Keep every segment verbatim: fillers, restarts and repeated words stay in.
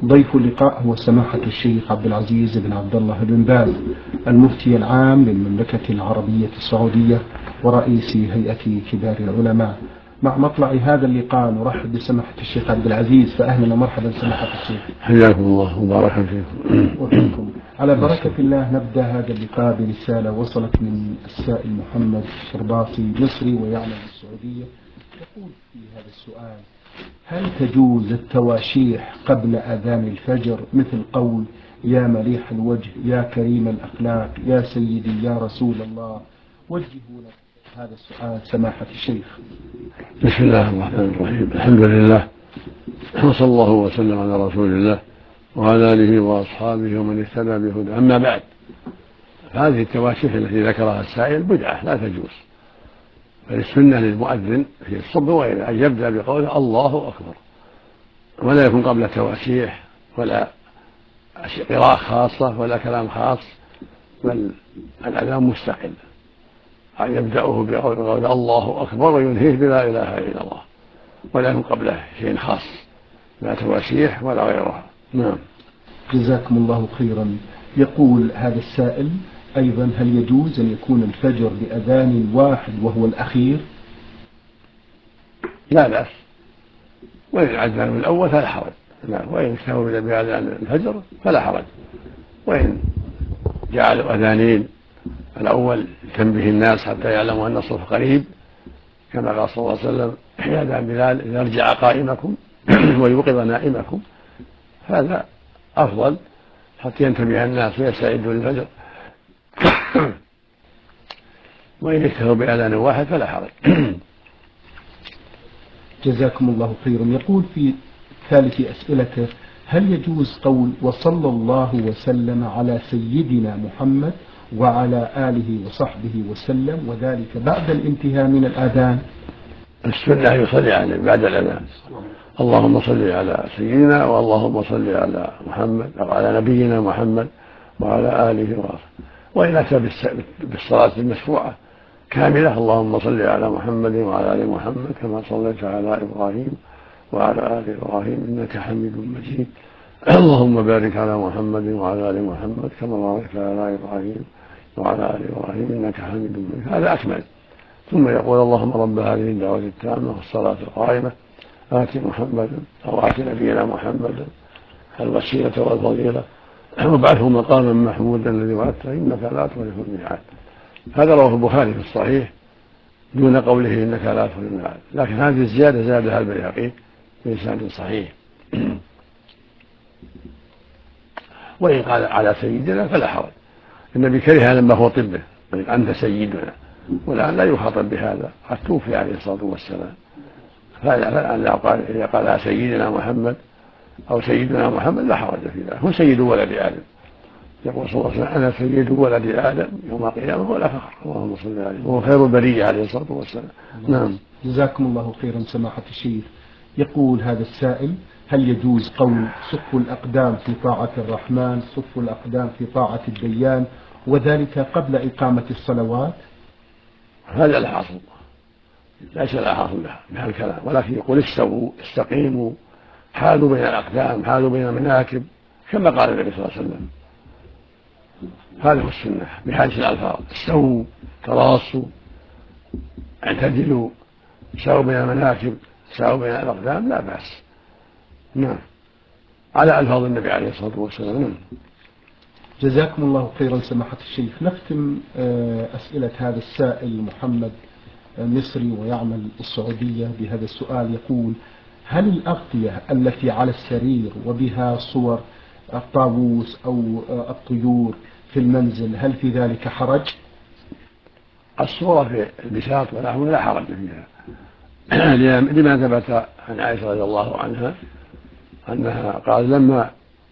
ضيف اللقاء هو سماحة الشيخ عبد العزيز بن عبد الله بن باز، المفتي العام للمملكة العربية السعودية ورئيس هيئة كبار العلماء. مع مطلع هذا اللقاء نرحب بسماحة الشيخ عبد العزيز، فأهلا ومرحبا سماحة الشيخ. حياكم الله وبارك فيكم. وفيكم. على بركة الله نبدأ هذا اللقاء برسالة وصلت من السائل محمد الشرباطي مصري ويعمل بالسعودية. يقول في هذا السؤال: هل تجوز التواشيح قبل أذان الفجر، مثل قول يا مليح الوجه، يا كريم الأخلاق، يا سيدي يا رسول الله؟ وجهوا لك هذا السؤال سماحة الشيخ. بسم الله الرحمن الرحيم. الحمد لله وصلى الله وسلم على رسول الله وعلى آله وأصحابه ومن اهتدى بهداه. أما بعد، هذه التواشيح التي ذكرها السائل بدعة لا تجوز، فالسنة للمؤذن في الصبح وإلى أن يبدأ بقوله الله أكبر، ولا يكون قبل تواشيح ولا قراءة خاصة ولا كلام خاص، بل الأذان مستقل، أن يبدأه بقول الله أكبر وينهيه بلا إله إلا الله، ولا يكون قبله شيء خاص، لا تواشيح ولا غيرها. نعم. جزاكم الله خيرا. يقول هذا السائل أيضا: هل يجوز أن يكون الفجر بأذان واحد وهو الأخير؟ لا بأس، وإن الأذان الأول فلا حرج، وإن اكتفوا بأذان الفجر فلا حرج، وإن جعلوا أذانين الأول تنبه الناس حتى يعلموا أن الصبح قريب، كما قال صلى الله عليه وسلم: يأذن بلال إذا رجع قائمكم ويوقظ نائمكم، هذا أفضل حتى ينتبه الناس ويستعدوا للفجر. وإن اكتفوا بأذان واحد فلا حرج. جزاكم الله خيرا. يقول في ثالث أسئلته: هل يجوز قول وصلى الله وسلم على سيدنا محمد وعلى آله وصحبه وسلم، وذلك بعد الانتهاء من الآذان؟ السنة يصلي عليه بعد الأذان: اللهم صل على سيدنا واللهم صل على محمد أو على نبينا محمد وعلى آله وصحبه. وإن أتى بالصلاة المشروعة كاملة: اللهم صل على محمد وعلى آل محمد كما صليت على إبراهيم وعلى آل إبراهيم إنك حميد مجيد، اللهم بارك على محمد وعلى آل محمد كما باركت على إبراهيم وعلى آل إبراهيم إنك حميد مجيد. هذا أكمل. ثم يقول: اللهم رب هذه الدعوة التامة والصلاة القائمة آت محمدا أو آت نبينا محمدا الوسيلة والفضيلة وابعثه مقاما محمودا الذي وعدته إنك لا تخلف الميعاد. هذا رواه البخاري في الصحيح دون قوله إنك لا تخلف الميعاد، لكن هذه الزيادة زادها البيهقي بإسناد صحيح. وإن قال على سيدنا فلا حرج، النبي كره لما هو طبه: أنت سيدنا، والآن لا يخاطب بهذا، قد توفي عليه الصلاة والسلام، فالآن إذا قال على سيدنا محمد أو سيدنا محمد لا حرج في ذلك، هو سيد ولد آدم، يقول صلى الله عليه وسلم: أنا سيد ولد آدم يوم القيامة ولا فخر، اللهم صل عليه، وهو خير البرية عليه الصلاة والسلام. نعم. جزاكم الله خيرا سماحة الشيخ. يقول هذا السائل: هل يجوز قول صف الأقدام في طاعة الرحمن، صف الأقدام في طاعة الديان، وذلك قبل إقامة الصلوات؟ هذا لا حاصل، ليس لا حاصل بهذا الكلام، ولكن يقول: استووا استقيموا، حالوا بين الأقدام، حالوا بين المناكب، كما قال النبي صلى الله عليه وسلم. هذا هو السنة بهذه الألفاظ: استووا، تراصوا، اعتدلوا، ساووا بين المناكب، ساووا بين الأقدام، لا بأس. نعم، على ألفاظ النبي عليه الصلاة والسلام. نعم. جزاكم الله خيرا سماحة الشيخ. نختم أسئلة هذا السائل محمد مصري ويعمل السعودية بهذا السؤال. يقول: هل الأغطية التي على السرير وبها صور الطاووس أو الطيور في المنزل، هل في ذلك حرج؟ الصورة في البساط ونحوه لا حرج فيها، لما ثبت عن عائشة رضي الله عنها أنها قال: لما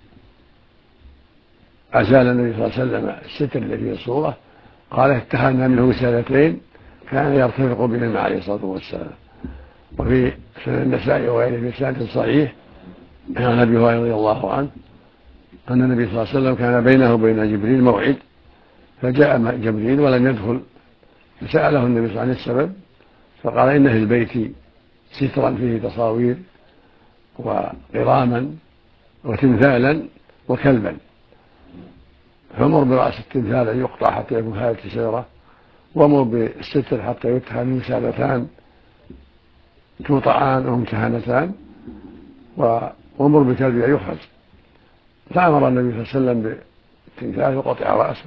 أزال النبي صلى الله عليه وسلم الستر الذي فيه الصورة قال: اتخذنا منه وسادتين كان يرتفق بهما عليه الصلاة والسلام. وفي سنن النسائي وغيره بإسناد صحيح عن أبي هريرة رضي الله عنه أن النبي صلى الله عليه وسلم كان بينه وبين جبريل موعد، فجاء جبريل ولم يدخل، فسأله النبي صلى الله عليه وسلم عن السبب، فقال: إن في البيت سترا فيه تصاوير وقراما وتمثالا وكلبا، فمر برأس التمثال أن يقطع حتى يكون هالة شجرة، ومر بالستر حتى يتخذ من سالتان توطعان أو متهانتان، ومر بكلب أن يخرج. فأمر النبي صلى الله عليه وسلم بالتمثال وقطع رأسه،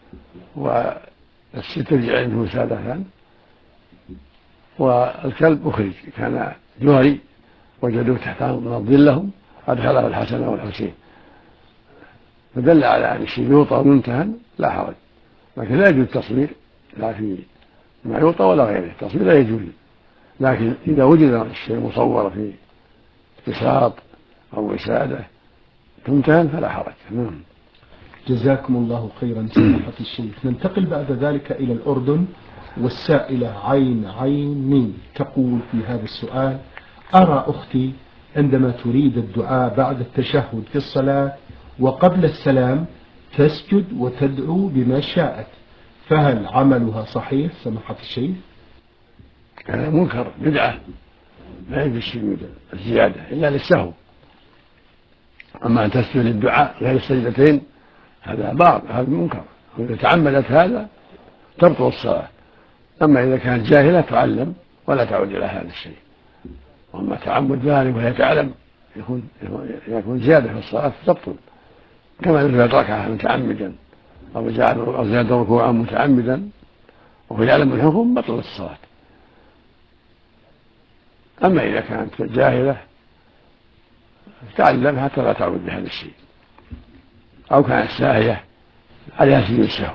والستر جعل منه سالتان، والكلب أخرج كان جوهري وجدوه تحت الظل لهم، أدخله الحسن والحسين، فدل على أن الشيء يوطى ويمتهن لا حرج، لكن لا يجوز التصوير لا في ما يوطى ولا غيره، التصوير لا يجوز، لكن إذا وجد الشيء مصور في بساط أو وسادة تمتهن فلا حرج. نعم. جزاكم الله خيرا سماحة الشيخ. ننتقل بعد ذلك إلى الأردن، والسائلة عين عين مين تقول في هذا السؤال: أرى أختي عندما تريد الدعاء بعد التشهد في الصلاة وقبل السلام تسجد وتدعو بما شاءت، فهل عملها صحيح سماحة الشيخ؟ هذا منكر بدعة، لا يجوز السجود الزيادة إلا للسهو، أما أن تسجد للدعاء غير السجدتين هذا باطل، هذا منكر، وإذا تعمدت هذا تبطل الصلاة. أما إذا كانت جاهلة تعلم ولا تعود إلى هذا الشيء، وأما تعمد ذلك وهي تعلم يكون يكون زيادة في الصلاة تبطل، كما إذا تركها متعمدا أو زاد ركوعا متعمدا وهو يعلم الحكم بطل الصلاة. أما إذا كانت جاهلة تعلم حتى لا تعود بهذا الشيء، أو كانت ساهية عليها سجود السهو.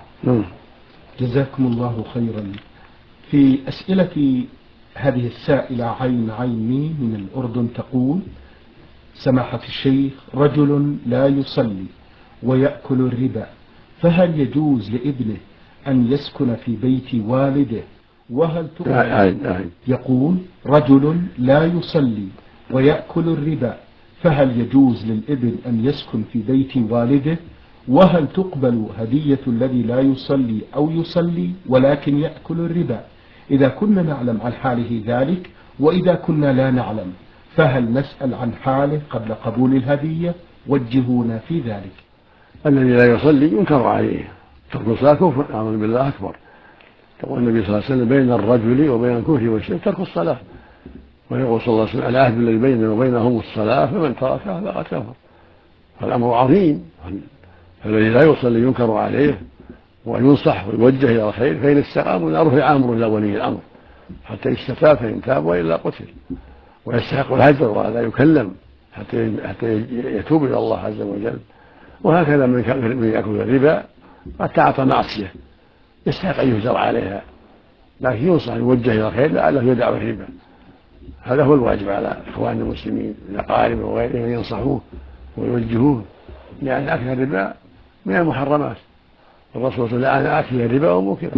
جزاكم الله خيرا. في أسئلة هذه السائلة عين عيني من الأردن تقول: سماحة الشيخ، رجل لا يصلي ويأكل الربا، فهل يجوز لابنه أن يسكن في بيت والده؟ وهل تقبل؟ يقول: رجل لا يصلي ويأكل الربا، فهل يجوز للابن أن يسكن في بيت والده؟ وهل تقبل هدية الذي لا يصلي أو يصلي ولكن يأكل الربا إذا كنا نعلم عن حاله ذلك؟ وإذا كنا لا نعلم فهل نسأل عن حاله قبل قبول الهدية؟ وجهونا في ذلك. الذي لا يصلي ينكر عليه، ترك الصلاة كفر، أعوذ بالله أكبر. يقول النبي صلى الله عليه وسلم: بين الرجل وبين الكفر والشرك ترك الصلاة. ويقول صلى الله عليه وسلم: العهد الذي بيننا وبينهم الصلاة فمن تركها فقد كفر. فالأمر عظيم، فالذي لا يصلي ينكر عليه وينصح ويوجه إلى الخير، فإن استقاموا رفع أمره إلى ولي الأمر حتى يستتاب فإن تاب وإلا قتل، ويستحق الهجر ولا يكلم حتى حتى يتوب إلى الله عز وجل. وهكذا من يأكل الربا قد تعاطى معصية يستحق أن يهجر عليها، لكن ينصح يوجه إلى الخير لعله يدع الربا. هذا هو الواجب على إخوان المسلمين الأقارب وغيرهم أن ينصحوه ويوجهوه، لأن أكل الربا من المحرمات. الرسول صلى الله عليه وسلم: لعن آكل الربا وموكله.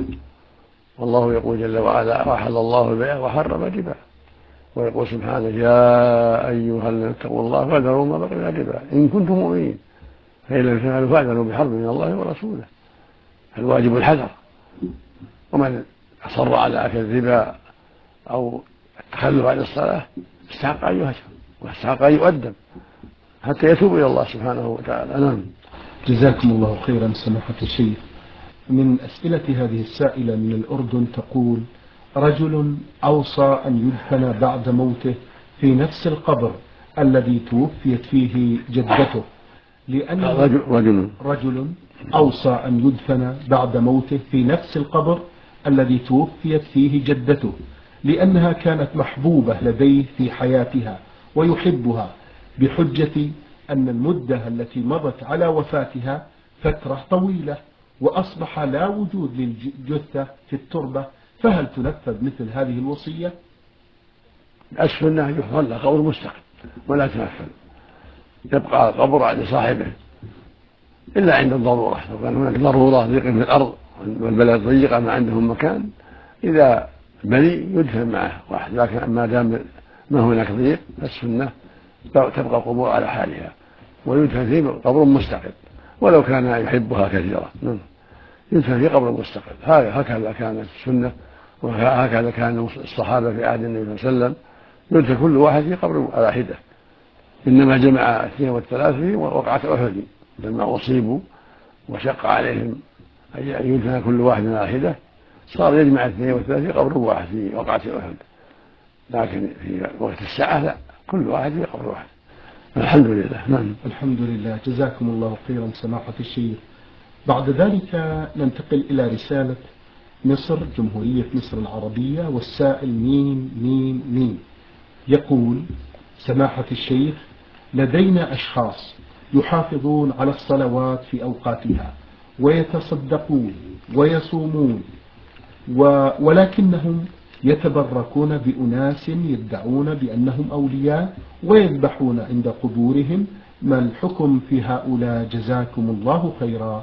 والله يقول جل وعلا: وأحل الله البيع وحرم الربا. ويقول سبحانه: يا أيها الذين اتقوا الله وذروا ما بقي من الربا إن كنتم مؤمنين فإن لم تفعلوا فاعلنوا بحرب من الله ورسوله. الواجب الحذر، ومن أصر على أكل الربا أو التخلف عن الصلاة استحق أن يهجر واستحق أن يؤدب حتى يتوب إلى الله سبحانه وتعالى. نعم. جزاكم الله خيرا سماحة الشيخ. من أسئلة هذه السائلة من الأردن تقول: رجل أوصى أن يدفن بعد موته في نفس القبر الذي توفيت فيه جدته، لأن رجل رجل أوصى أن يدفن بعد موته في نفس القبر الذي توفيت فيه جدته، لأنها كانت محبوبة لديه في حياتها ويحبها، بحجة أن المدة التي مضت على وفاتها فترة طويلة وأصبح لا وجود للجثة في التربة، فهل تنفذ مثل هذه الوصية؟ الأسفل أنه يحفظ له قبر مستقل ولا تنفذ، يبقى القبر لصاحبه إلا عند الضرورة. لو كان هناك ضرورة ضيق في الأرض والبلد ضيقة ما عندهم مكان، إذا بني يدفن معه واحد، لكن ما دام ما هناك ضيق فالسنة تبقى القبور على حالها ويدفن في قبر مستقل ولو كان يحبها كثيرا. يدفن في قبر مستقل، هكذا كانت السنة وهكذا كان الصحابة في عهد النبي صلى الله عليه وسلم، يدفن كل واحد في قبر على حدة إنما جمع الاثنين والثلاث في وقعة أحد لما أصيبوا وشق عليهم أن يدفن كل واحد من واحدة، صار يجمع الاثنين والثلاث في قبر واحد في وقعة أحد. لكن في وقت الساعة لا، كل واحد في قبر واحد. الحمد لله. نعم. الحمد لله. جزاكم الله خيرا سماحة الشيخ. بعد ذلك ننتقل إلى رسالة مصر، جمهورية مصر العربية، والسائل ميم ميم ميم يقول: سماحة الشيخ، لدينا أشخاص يحافظون على الصلوات في أوقاتها ويتصدقون ويصومون، ولكنهم يتبركون بأناس يدعون بأنهم أولياء ويذبحون عند قبورهم. ما الحكم في هؤلاء جزاكم الله خيرا؟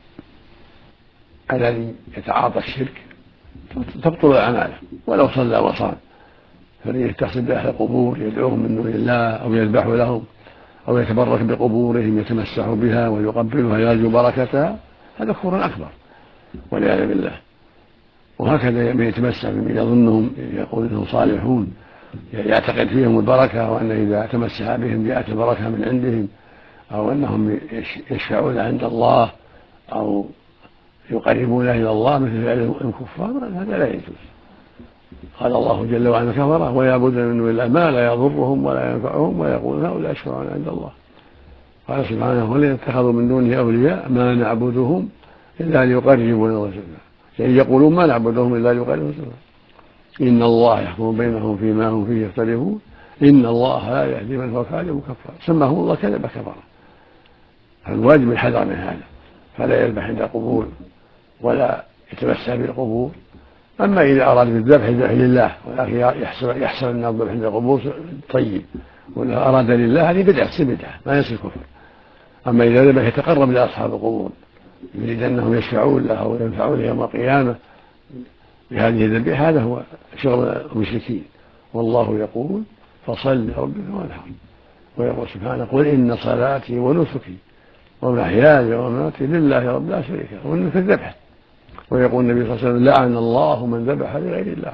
الذي يتعاطى الشرك تبطل أعماله ولو صلى وصام، فالذي يتصل بأهل القبور يدعوهم من دون الله أو يذبح لهم أو يتبرك بقبورهم يتمسح بها ويقبلها يرجو بركتها، هذا كفر أكبر والعياذ بالله. وهكذا من يتمسح بمن يظنهم يقول انهم صالحون يعتقد فيهم البركه، وان اذا تمسح بهم جاءت البركه من عندهم، او انهم يشفعون عند الله او يقربون الى الله مثل فعل الكفار، هذا لا يجوز. قال الله جل وعلا: كفره ويعبدون من دون الله ما لا يضرهم ولا ينفعهم ويقولون هؤلاء يشفعون عند الله. قال سبحانه: والذين اتخذوا من دونه اولياء ما نعبدهم الا ليقربونا الى الله، يعني يقولون ما نعبدهم إلا ليقربونا إن الله يحكم بينهم فيما هم فيه يختلفون إن الله لا يهدي من هو كاذب كفار. سماه الله كذب كفر. فالواجب الحذر من هذا، فلا يذبح عند القبور ولا يتمسح بالقبور. أما إذا أراد بالذبح الذبح لله ولكن يحصل يحصل أن الذبح عند القبور طيب، وإذا أراد لله هذه بدعة بدعة ما يصير كفر. أما إذا ذبح يتقرب إلى أصحاب القبور يريد أنهم يشفعون له وينفعون يوم القيامة بهذه الذبيحة، هذا هو شغل المشركين. والله يقول: فصل لربك وانحر. ويقول سبحانه: قل إن صلاتي ونسكي ومحياي ومماتي لله رب لا شريك له، والنسك الذبح. ويقول النبي صلى الله عليه وسلم: لعن الله من ذبح لغير الله.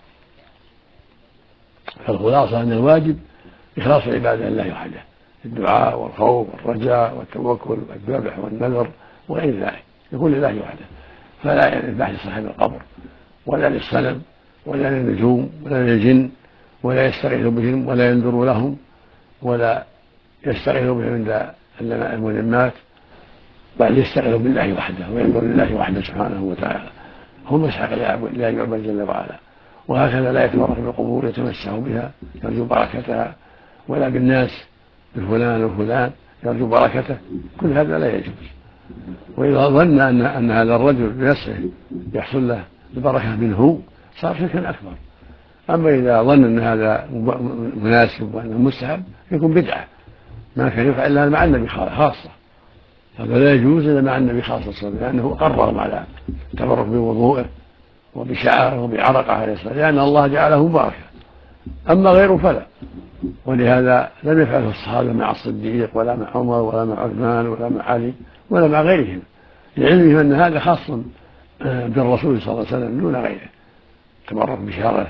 فالخلاصة أن الواجب إخلاص العبادة لله وحده، الدعاء والخوف والرجاء والتوكل والذبح والنذر وغير ذلك يكون لله وحده، فلا يذبح لصاحب القبر ولا للصنم ولا للنجوم ولا للجن، ولا يستغيث بهم ولا ينذر لهم ولا يستغيث بهم عند الملمات، بل يستغيث بالله وحده وينذر لله وحده سبحانه وتعالى. هم يسحق لا يعبد جل وعلا. وهكذا لا يتبرك بالقبور يتمسح بها يرجو بركتها، ولا بالناس بفلان وفلان يرجو بركته، كل هذا لا يجوز. وإذا ظن أن, أن هذا الرجل بنفسه يحصل له البركة منه صار شركا أكبر. أما إذا ظن أن هذا مناسب وأنه مستحب يكون بدعة، ما كان يفعل إلا مع النبي خاصة، هذا لا يجوز إلا مع النبي خاصة، لأنه قرر على التبرك بوضوءه وبشعره وبعرقه عليه الصلاة، لأن الله جعله مباركا. أما غيره فلا. ولهذا لم يفعله الصحابة مع الصديق ولا مع عمر ولا مع عثمان ولا مع علي ولا مع غيرهم، لعلمهم أن هذا خاص بالرسول صلى الله عليه وسلم دون غيره، تبرك بشعره،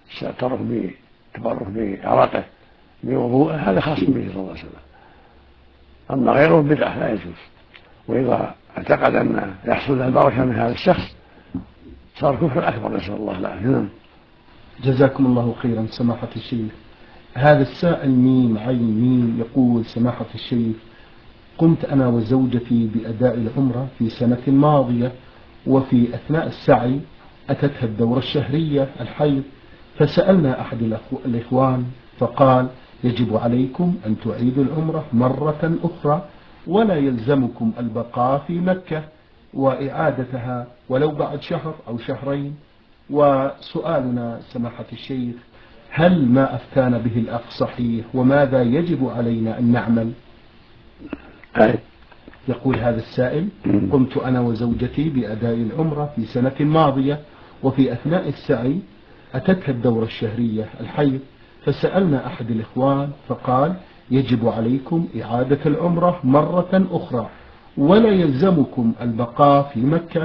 تبرك بعرقه بوضوءه، هذا خاص به صلى الله عليه وسلم. أما غيره بدعة لا يجوز. وإذا اعتقد أن يحصل له البركة من هذا الشخص صار كفر أكبر، نسأل الله العافية. جزاكم الله خيرا سماحة الشيخ. هذا السائل ميم عين ميم يقول: سماحة الشيخ، قمت أنا وزوجتي بأداء العمرة في سنة ماضية، وفي أثناء السعي أتتها الدورة الشهرية الحيض، فسألنا أحد الإخوان فقال: يجب عليكم أن تعيدوا العمرة مرة أخرى ولا يلزمكم البقاء في مكة وإعادتها ولو بعد شهر أو شهرين. وسؤالنا سماحة الشيخ: هل ما أفتانا به الأخ صحيح، وماذا يجب علينا أن نعمل؟ يقول هذا السائل: قمت أنا وزوجتي بأداء العمرة في سنة ماضية، وفي أثناء السعي أتتها الدورة الشهرية الحيض، فسألنا أحد الإخوان فقال: يجب عليكم إعادة العمرة مرة أخرى ولا يلزمكم البقاء في مكة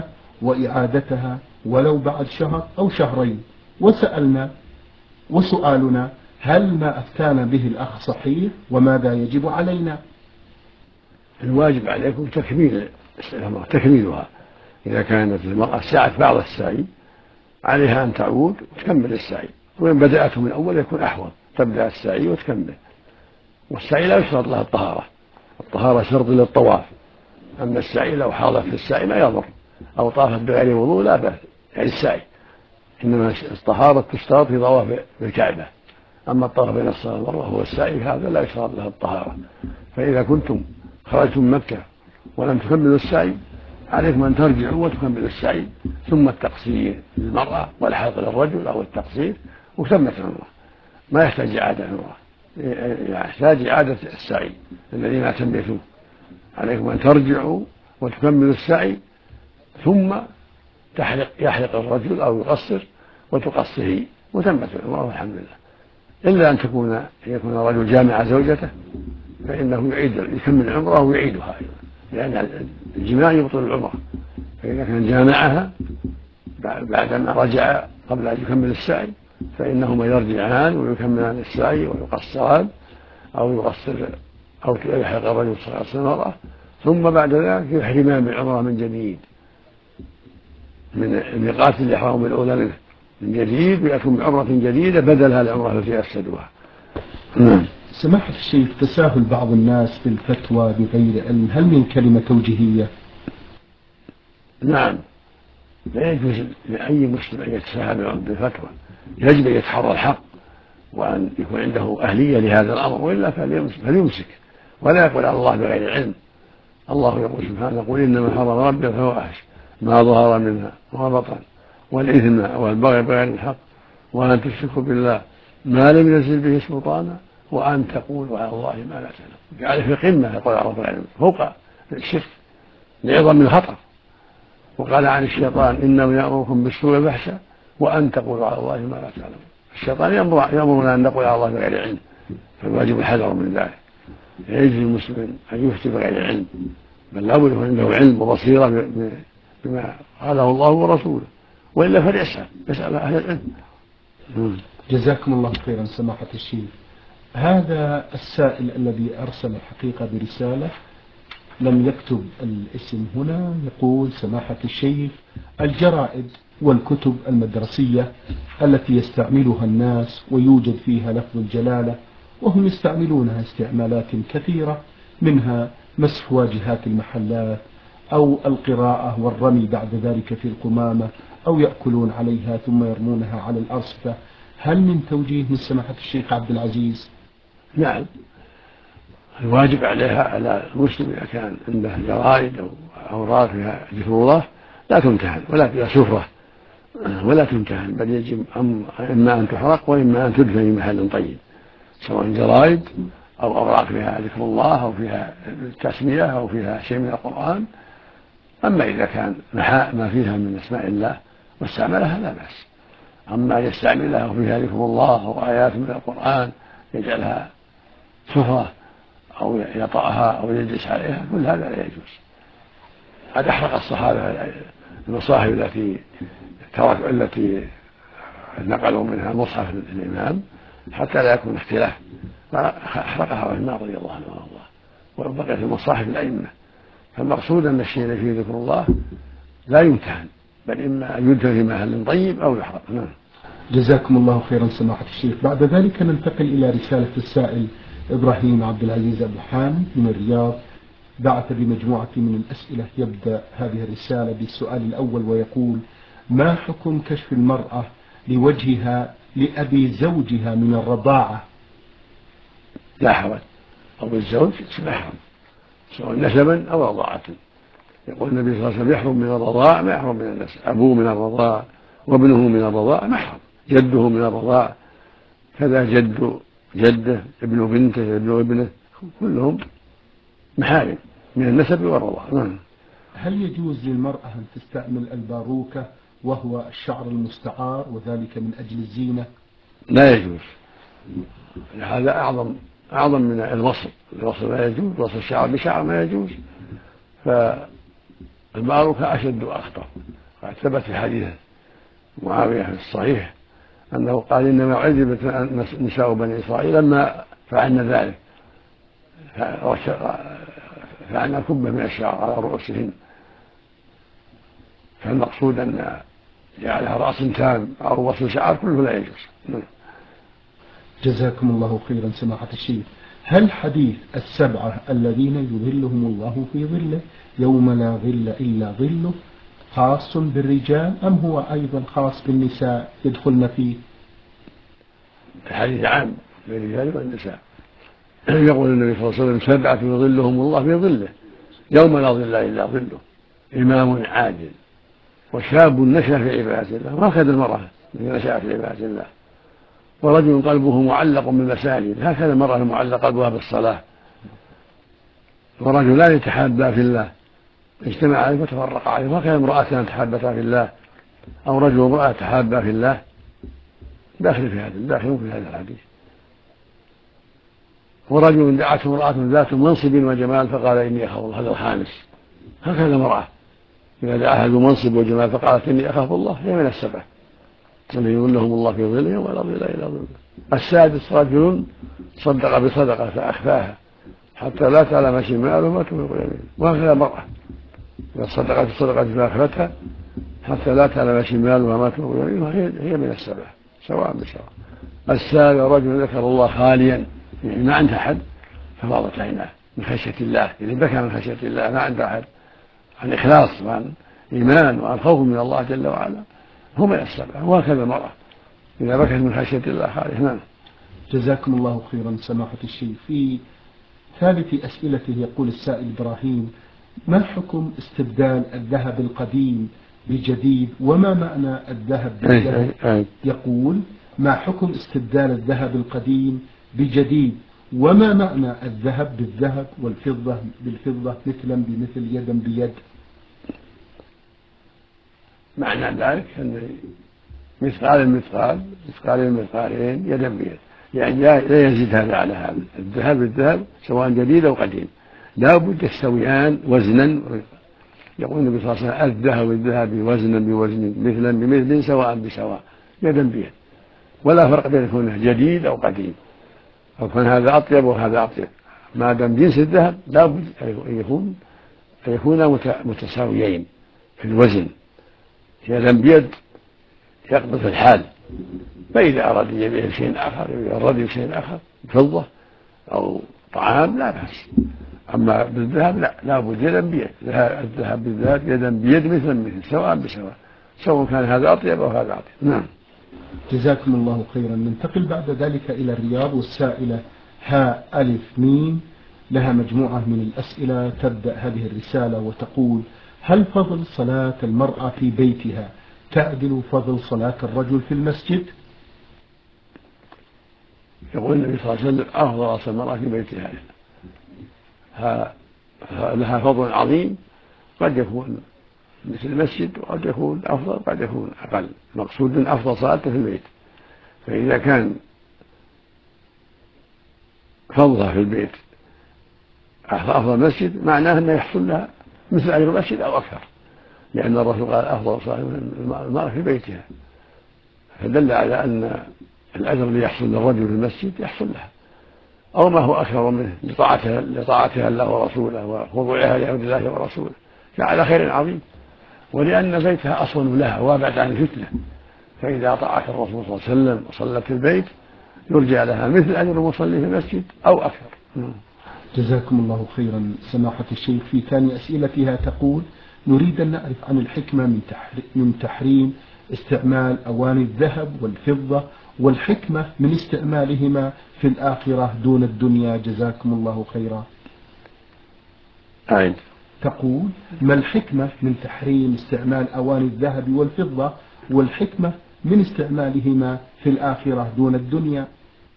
وإعادتها ولو بعد شهر أو شهرين. وسألنا وسؤالنا: هل ما أفتانا به الأخ صحيح وماذا يجب علينا؟ الواجب عليكم تكميل تكميلها. إذا كانت المرأة سعت بعض السعي عليها أن تعود وتكمل السعي، وإن بدأته من أول يكون أحوط، تبدأ السعي وتكمل. والسعي لا يشترط لها الطهارة، الطهارة شرط للطواف، أما السعي لو حاضت في السعي ما يضر، أو طافت بغير وضوء لا بأس، يعني السعي. إنما الطهارة تشترط في طواف بالكعبة، أما الطواف بين الصفا والمروة هو السعي هذا لا يشترط له الطهارة. فإذا كنتم خرجتم من مكة ولم تكملوا السعي عليكم أن ترجعوا وتكملوا السعي، ثم التقصير للمرأة والحلق للرجل أو التقصير، وتمت العمرة. ما يحتاج إعادة عمرة، يحتاج إعادة السعي الذي ما تميتوه. عليكم أن ترجعوا وتكملوا السعي، ثم تحلق يحلق الرجل أو يقصر وتقصره، وتمت العمرة والحمد لله. إلا أن تكون يكون الرجل جامع زوجته فإنه يعيد يكمل العمرة ويعيدها أيضا، لأن الجماع يبطل العمرة. فإذا كان جامعها بعدما رجع قبل أن يكمل السعي فإنهما يرجعان ويكملان السعي ويقصران، أو يقصر أو يحلق الرجل صلى الله عليه وسلم المرأة، ثم بعد ذلك يحرمان بالعمرة من جديد من الميقات اللي حرموا الأولى منه من جديد، ويأتون بعمرة جديدة بدلها العمرة التي أفسدوها. نعم. سماحة الشيخ، تساهل بعض الناس في الفتوى بغير علم، هل من كلمة توجيهية؟ نعم، لا يجوز لأي مسلم أن يتساهل بالفتوى، يجب أن يتحرى الحق وأن يكون عنده أهلية لهذا الأمر، وإلا فليمسك ولا يقول على الله بغير علم. الله يقول سبحانه: قل إنما حرم ربي الفواحش ما ظهر منها وما بطن والإثم والبغي بغير الحق وأن تشركوا بالله ما لم ينزل به سلطانا وأن تقولوا على الله ما لا تعلمون. جعل في قمة يقول على رب العالمين فوق الشرك لعظم الخطر. وقال عن الشيطان: إنه يأمركم بالسوء والفحشاء وأن تقولوا على الله ما لا تعلمون. الشيطان يأمرنا أن نقول على الله بغير علم، فالواجب الحذر من ذلك. يجوز للمسلم أن يفتي بغير علم، بل لا بد يكون عنده علم وبصيرة بما قاله الله ورسوله، وإلا فليسأل يسأل أهل العلم. جزاكم الله خيرا سماحة الشيخ. هذا السائل الذي أرسل الحقيقة برسالة لم يكتب الاسم هنا، يقول: سماحة الشيخ، الجرائد والكتب المدرسية التي يستعملها الناس ويوجد فيها لفظ الجلالة وهم يستعملونها استعمالات كثيرة، منها مسح واجهات المحلات أو القراءة والرمي بعد ذلك في القمامة، أو يأكلون عليها ثم يرمونها على الأرصفة، هل من توجيه من سماحة الشيخ عبد العزيز؟ نعم، الواجب عليها على المسلم إذا كان عنده جرائد أو أوراق فيها ذكر الله لا تمتهن ولا فيها سفرة ولا تمتهن، بل يجب إما أن تحرق وإما أن تدفن في محل طيب، سواء جرائد أو أوراق فيها ذكر الله أو فيها التسمية أو فيها شيء من القرآن. أما إذا كان ما فيها من أسماء الله واستعملها لا بأس. أما يستعملها وفيها ذكر الله أو آيات من القرآن يجعلها سفرة أو يطأها أو يجلس عليها، كل هذا لا يجوز. قد أحرق الصحابة المصاحف التي ترك التي نقلوا منها مصحف الإمام حتى لا يكون اختلاف، فأحرقها عثمان رضي الله عنه وارضاه، وبقيت المصاحف الأئمة. فالمقصود أن الشيء الذي فيه ذكر الله لا يمتهن، بل إما أن يدفن في محل طيب أو يحرق. نعم. جزاكم الله خيرا سماحة الشيخ. بعد ذلك ننتقل إلى رسالة السائل إبراهيم عبد العزيز أبو حامد من الرياض، بعث بمجموعة من الأسئلة. يبدأ هذه الرسالة بالسؤال الأول ويقول: ما حكم كشف المرأة لوجهها لأبي زوجها من الرضاعة؟ لا حرج، أو الزوج لا حرج، سواء نسبا أو رضاعة. يقول النبي صلى الله عليه وسلم: يحرم من الرضاع ما يحرم من النسب، أبوه من الرضاع وابنه من الرضاع محرم، جده من الرضاع كذا، جد جده، ابن بنته، ابن ابنه، كلهم محارم من النسب والرضاع. هل يجوز للمرأة أن تستعمل الباروكة وهو الشعر المستعار وذلك من أجل الزينة؟ لا يجوز، هذا أعظم أعظم من الوصل. الوصل لا يجوز، وصل الشعر بشعر ما يجوز، فالباروكة أشد وأخطر. قد ثبت في حديث معاوية في الصحيح أنه قال إنما عذبت نساء بني إسرائيل لما فعلن ذلك، فعلن كبة من الشعر على رؤوسهن، فالمقصود أن جعلها رأس تام أو وصل شعر كله لا يجوز. جزاكم الله خيرا سماحة الشيخ. هل حديث السبعة الذين يظلهم الله في ظله يوم لا ظل إلا ظله خاص بالرجال أم هو أيضا خاص بالنساء يدخلن فيه؟ الحديث عام للرجال والنساء. يقول النبي صلى الله عليه وسلم سبعة يظلهم الله في ظله يوم لا ظل إلا ظله: إمام عادل، وشاب نشأ في عبادة الله، وهكذا المرأة نشأت في عبادة الله، ورجل قلبه معلق بالمساجد، هكذا المرأة المعلق قلبها بالصلاة، ورجلان يتحابا في الله اجتمع عليه وتفرق عليه، وهكذا امرأتان تحابتا في الله، أو رجل وامرأة تحابا في الله، داخل في هذا داخل في هذا الحديث. ورجل دعته امرأة ذات منصب وجمال فقال إني أخاف الله، هذا الخامس. هكذا المرأة إذا دعاها ذو منصب وجمال فقالت إني أخاف الله، هي من السبع الذين يظلهم الله في ظله ولا ظل إلا ظله. السادس رجل صدق بصدقة فأخفاها حتى لا تعلم شماله ما تنفق يمينه، وهكذا المرأة إذا صدقت بصدقة فأخفتها حتى لا تعلم شماله ما تنفق يمينه، هي من السبع سواء بسواء. السابع رجل ذكر الله خاليا، يعني ما عنده أحد ففاضت عيناه من خشية الله، يعني بكى من خشية الله، ما عنده أحد، عن إخلاص وعن إيمان وعن خوف من الله جل وعلا، هم من السبع. وهكذا المرأة إذا بكت من خشية الله خاليا. نعم. جزاكم الله خيرا سماحة الشيخ. في ثالث أسئلته يقول السائل إبراهيم: ما حكم استبدال الذهب القديم بجديد وما معنى الذهب بالذهب؟ يقول: ما حكم استبدال الذهب القديم بجديد وما معنى الذهب بالذهب والفضة بالفضة مثلا بمثل يدا بيد؟ معنى ذلك أن مثقال المثقال مثقال المثقالين يدا بيد، يعني لا يزيد هذا على هذا. الذهب بالذهب سواء جديد أو قديم لا بد يستويان وزنا. يقول النبي صلى الله عليه وسلم: الذهب بالذهب وزنا بوزن مثلا بمثل سواء بسواء يدا بيد، ولا فرق بين كونه جديد أو قديم، أو كان هذا أطيب وهذا أطيب، ما دام جنس الذهب لا بد أن يكون أن يكونا متساويين في الوزن يدا بيد يقبض في الحال. فإذا أراد أن يبيع شيء آخر يرد شيء آخر فضة أو طعام لا بأس. أما بالذهب لا لا بد يدا بيد، الذهب بالذهب يدا بيد مثلا مثل سواء بسواء، سواء كان هذا أطيب أو هذا أطيب. نعم. جزاكم الله خيرا. ننتقل بعد ذلك إلى الرياض، والسائلة هاء ألف ميم لها مجموعة من الأسئلة. تبدأ هذه الرسالة وتقول: هل فضل صلاة المرأة في بيتها تعدل فضل صلاة الرجل في المسجد؟ يقول النبي صلى الله عليه وسلم: أفضل صلاة المرأة في بيتها لها فضل عظيم، قد يكون مثل المسجد وقد يكون أفضل قد يكون أقل، مقصود من أفضل صلاة في البيت. فإذا كان فضلها في البيت أفضل المسجد معناه أنه يحصل لها مثل أجر المسجد أو أكثر، لأن الرسول قال: أفضل صلاة المرأة في بيتها، فدل على أن الأجر اللي يحصل للرجل في المسجد يحصل لها، أو ما هو أكثر منه لطاعتها لطاعتها الله ورسوله وخضوعها لأمر الله ورسوله، فعلى خير عظيم. ولأن بيتها أصون لها وابعد عن الفتنة، فإذا أطاعت الرسول صلى الله عليه وسلم وصلت في البيت يرجع لها مثل أجر المصلي في المسجد أو أكثر. جزاكم الله خيرا سماحة الشيخ. في ثاني أسئلتها تقول: نريد أن نعرف عن الحكمة من تحريم استعمال أواني الذهب والفضة، والحكمة من استعمالهما في الآخرة دون الدنيا، جزاكم الله خيرا. أعيد. تقول: ما الحكمة من تحريم استعمال أواني الذهب والفضة، والحكمة من استعمالهما في الآخرة دون الدنيا؟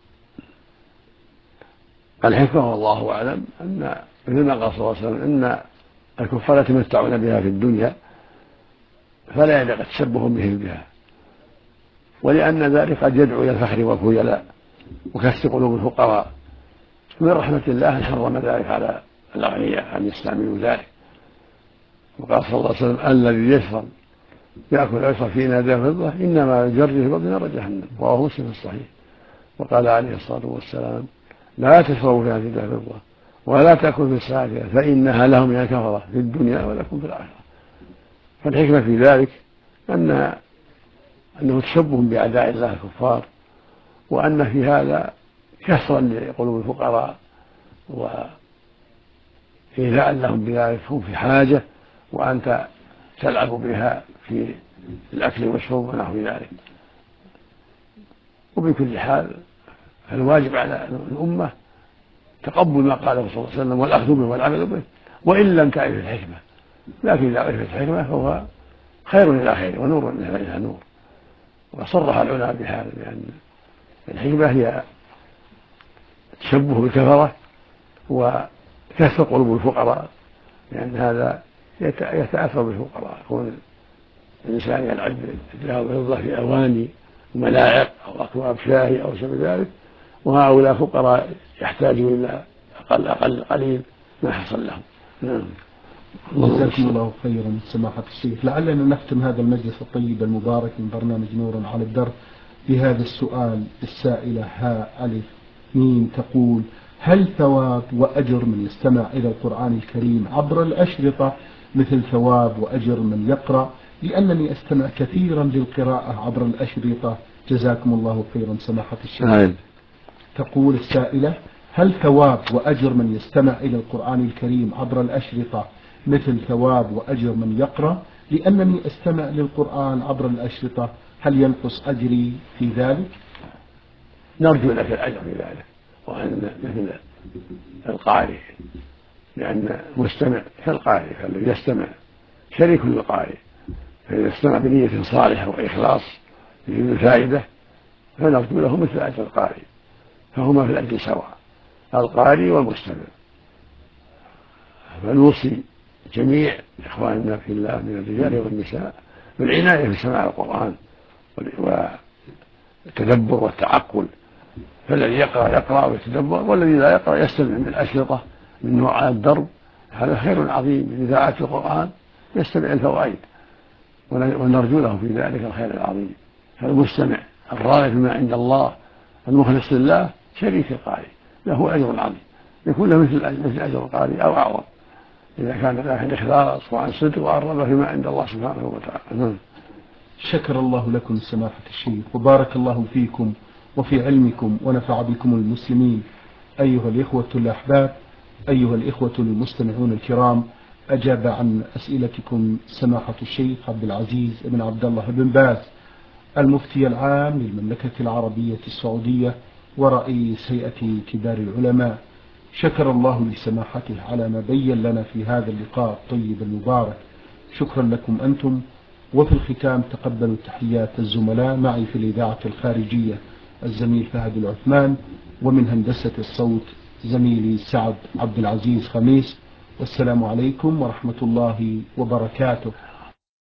الحكمة والله أعلم أن مثل ما قال صلى الله عليه وسلم إن الكفار يتمتعون بها في الدنيا فلا يليق التشبه بهم بها، ولأن ذلك قد يدعو إلى الفخر والخيلاء وكسر قلوب الفقراء. من رحمة الله أن حرم ذلك على الأغنياء أن يستعملوا ذلك، وقال صلى الله عليه وسلم: الذي يشرب يأكل أو يشرب في إناء ذهب فضة إنما يجري في بطن نار جهنم، رواه مسلم في الصحيح. وقال عليه الصلاة والسلام: لا تشربوا في هذه الذهب فضة ولا تأكلوا في الساعة فإنها لهم من الكفرة في الدنيا ولكم في الآخرة. فالحكمة في ذلك أن أنه تشبه بأعداء الله الكفار، وأن في هذا كسرا لقلوب الفقراء وإيذاء لهم بذلك، هم في حاجة وأنت تلعب بها في الأكل والشرب ونحو ذلك. وبكل حال الواجب على الأمة تقبل ما قاله صلى الله عليه وسلم والأخذ به والعمل به، وإن لم تعرف الحكمة، لكن إذا عرفت الحكمة فهو خير إلى خير ونور إلى نور. وصرح العلماء بهذا بأن الحكمة هي تشبه بالكفرة وكسر قلوب الفقراء، لأن هذا يتأثر بالفقراء، يكون الإنسان يلعب بالذهب والفضة في أواني وملاعق أو أكواب شاهي أو شبه ذلك، وهؤلاء فقراء يحتاجون إلى أقل أقل قليل ما حصل لهم. نعم. جزاكم الله خيرا سماحة الشيخ. لعلنا نختم هذا المجلس الطيب المبارك من برنامج نور على الدرب بهذا السؤال. السائلة ها ألف ميم تقول: هل ثواب وأجر من يستمع إلى القرآن الكريم عبر الأشرطة مثل ثواب وأجر من يقرأ؟ لأنني أستمع كثيرا للقراءة عبر الأشرطة. جزاكم الله خيرا سماحة الشيخ. آه. تقول السائلة: هل ثواب وأجر من يستمع إلى القرآن الكريم عبر الأشرطة مثل ثواب وأجر من يقرأ؟ لأنني أستمع للقرآن عبر الأشرطة، هل ينقص أجري في ذلك؟ نرجو لك الأجر في ذلك، وأن مثل القارئ، لأن المستمع كالقارئ، فالذي يستمع شريك للقارئ، فإذا استمع بنية صالحة وإخلاص يريد الفائدة فنرجو له مثل أجر القارئ، فهما في الأجر سواء، القارئ والمستمع. فنوصي جميع إخواننا في الله من الرجال والنساء بالعناية في سماع القرآن والتدبر والتعقل، فالذي يقرأ يقرأ ويتدبر، والذي لا يقرأ يستمع من الأشرطة من نوع الدرب، هذا خير عظيم من إذاعة القرآن، يستمع الفوائد، ونرجو له في ذلك الخير العظيم. فالمستمع الراغب فيما عند الله المخلص لله شريك القارئ، له أجر عظيم، يكون له مثل مثل أجر القارئ أو أعظم إذا كان له عن إخلاص وعن صدق وقرب فيما عند الله سبحانه وتعالى. شكر الله لكم سماحة الشيخ، وبارك الله فيكم وفي علمكم ونفع بكم المسلمين. أيها الإخوة الأحباب، أيها الإخوة المستمعون الكرام، أجاب عن أسئلتكم سماحة الشيخ عبد العزيز بن عبد الله بن باز، المفتي العام للمملكة العربية السعودية ورئيس هيئة كبار العلماء. شكر الله لسماحته على ما بين لنا في هذا اللقاء الطيب المبارك. شكرا لكم أنتم. وفي الختام تقبلوا تحيات الزملاء معي في الإذاعة الخارجية الزميل فهد العثمان، ومن هندسة الصوت زميلي سعد عبد العزيز خميس. والسلام عليكم ورحمة الله وبركاته.